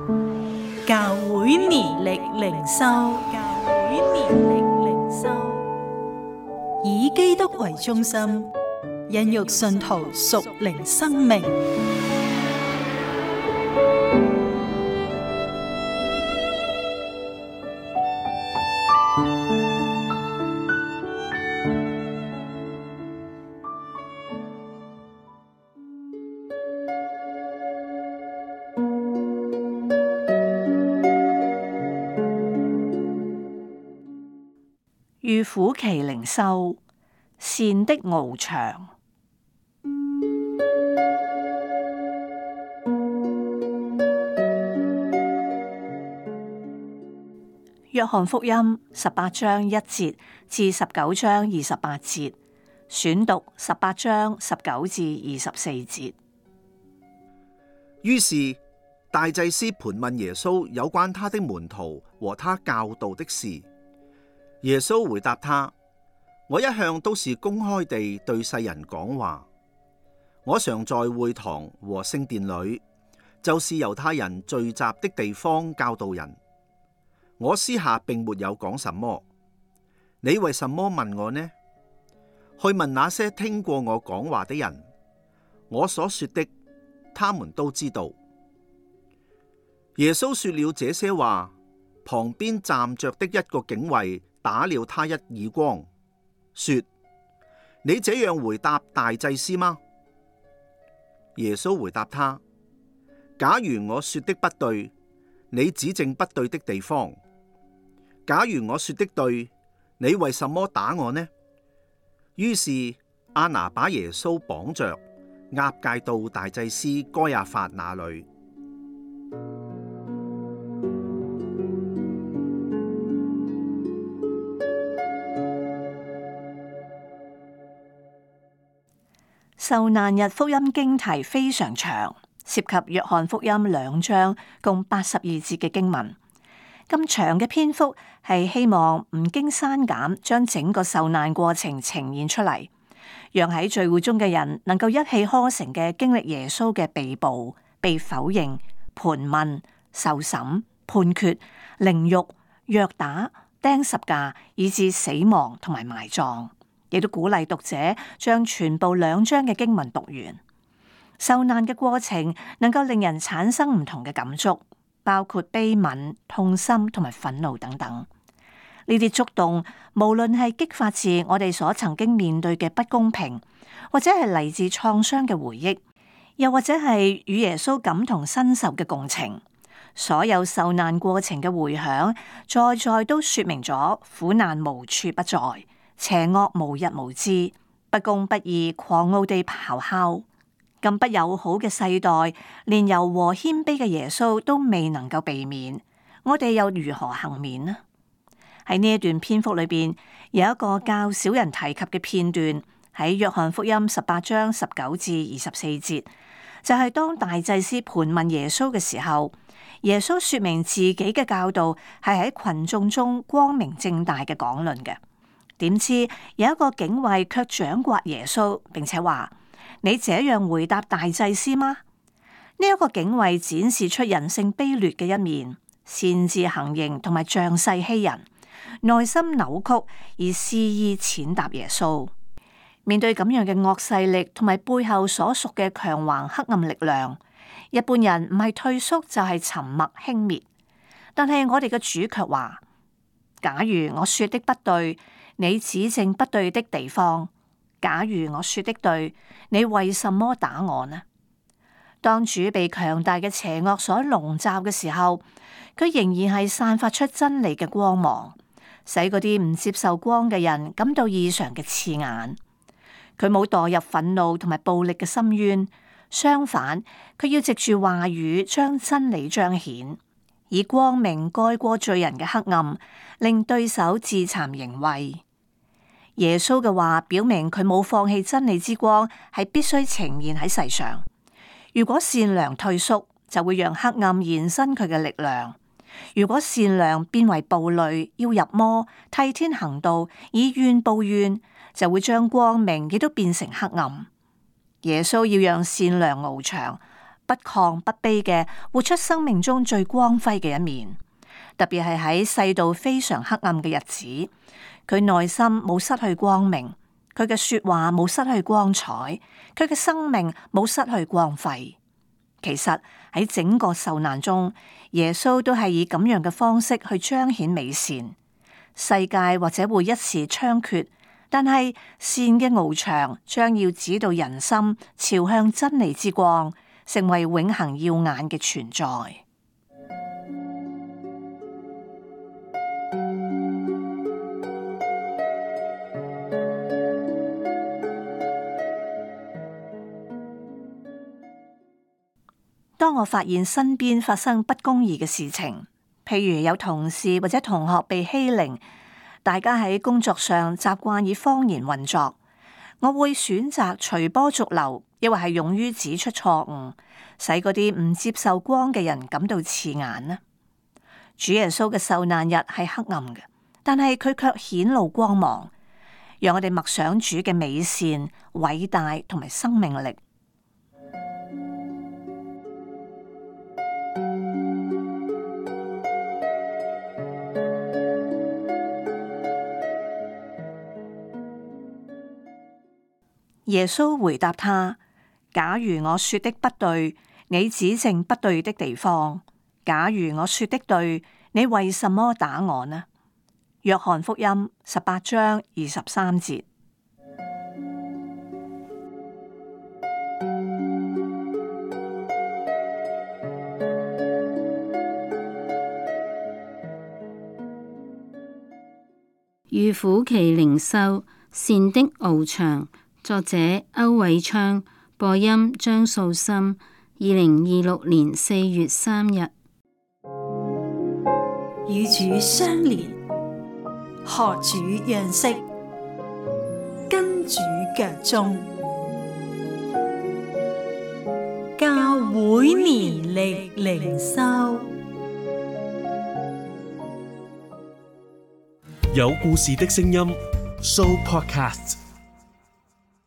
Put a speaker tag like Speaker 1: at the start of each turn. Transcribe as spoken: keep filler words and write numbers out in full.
Speaker 1: 教會年曆靈修，教會年曆靈修，以基督為中心，孕育信徒屬靈生命。
Speaker 2: 預苦期靈修，善的翱翔。約翰福音十八章一節至十九章二十八節，選讀十八章十九至二十四節。
Speaker 3: 於是大祭司盤問耶穌有關他的門徒和他教導的事。耶穌回答他：我一向都是公開地對世人講話。我常在會堂和聖殿裏，就是猶太人聚集的地方教導人。我私下並沒有講什麼。你為什麼問我呢？去問那些聽過我講話的人，我所說的，他們都知道。耶穌說了這些話，旁邊站着的一個警衛打了他一耳光，說：你這樣回答大祭司嗎？耶穌回答他：假如我說的不對，你指正不對的地方；假如我說的對，你為什麼打我呢？於是亞拿把耶穌綁着，押解到大祭司該亞法那裏。
Speaker 2: 受難日福音經題非常長，涉及約翰福音兩章，共八十二節嘅經文。咁長嘅篇幅係希望唔經刪減，將整個受難過程呈現出嚟，讓喺聚會中嘅人能夠一氣呵成嘅經歷耶穌嘅被捕、被否認、盤問、受審、判決、凌辱、虐打、釘十架，以至死亡同埋埋葬。亦都鼓勵讀者將全部兩章嘅經文讀完。受難嘅過程能夠令人產生唔同嘅感觸，包括悲憫、痛心同埋憤怒等等。呢啲觸動，無論係激發自我哋所曾經面對嘅不公平，或者係嚟自創傷嘅回憶，又或者係與耶穌感同身受嘅共情，所有受難過程嘅回響，在在都說明咗苦難無處不在。邪惡無日無之，不公不義狂傲地咆哮，咁不友好嘅世代，連柔和謙卑嘅耶穌都未能夠避免，我哋又如何幸免呢？喺呢一段篇幅裏邊，有一個較少人提及嘅片段，喺約翰福音十八章十九至二十四節，就係、是、當大祭司盤問耶穌嘅時候，耶穌說明自己嘅教導係喺群眾中光明正大嘅講論嘅。點知有一個警衛卻掌摑耶穌，並且話：你這樣回答大祭司嗎？呢、這、一個警衛展示出人性卑劣嘅一面，擅自行刑同埋仗勢欺人，內心扭曲而肆意踐踏耶穌。面對咁樣嘅惡勢力同埋背後所屬嘅強橫黑暗力量，一般人唔係退縮就係沉默輕蔑。但係我哋嘅主卻話：假如我說的不對，你指正不對的地方；假如我說的對，你為什麼打我呢？當主被強大嘅邪惡所籠罩嘅時候，佢仍然係散發出真理嘅光芒，使嗰啲唔接受光嘅人感到異常嘅刺眼。佢冇墮入憤怒同埋暴力嘅深淵，相反，佢要藉住話語將真理彰顯，以光明蓋過罪人嘅黑暗，令對手自慚形穢。耶穌嘅話表明佢冇放棄真理之光，係必須呈現喺世上。如果善良退縮，就會讓黑暗延伸佢嘅力量；如果善良變為暴戾，要入魔，替天行道，以怨報怨，就會將光明亦都變成黑暗。耶穌要讓善良翱翔， 不亢不卑嘅活出生命中最光輝嘅一面。特別係喺世道非常黑暗嘅日子，佢內心冇失去光明，佢嘅說話冇失去光彩，佢嘅生命冇失去光輝。其實喺整個受難中，耶穌都係以咁樣嘅方式去彰顯美善。世界或者會一時猖獗，但係善嘅翱翔將要指導人心朝向真理之光，成為永恆耀眼嘅存在。當我發現身邊發生不公義嘅事情，譬如有同事或者同學被欺凌，大家喺工作上習慣以謊言運作，我會選擇隨波逐流，亦或係勇於指出錯誤，使嗰啲唔接受光嘅人感到刺眼呢？主耶穌嘅受難日係黑暗嘅，但係佢卻顯露光芒，讓我哋默想主嘅美善、偉大同埋生命力。耶穌回答他：假如我說的不對，你指正不對的地方；假如我說的對，你為什麼打我呢？約翰福音十八章二十三節。
Speaker 4: 預苦期靈修，善的翱翔。作者歐偉昌，播音張素心，二零二六年四月三日。
Speaker 1: 與主相連，學主樣式，跟主腳蹤，教會年曆靈修，
Speaker 5: 有故事的聲音 ，Show Podcast。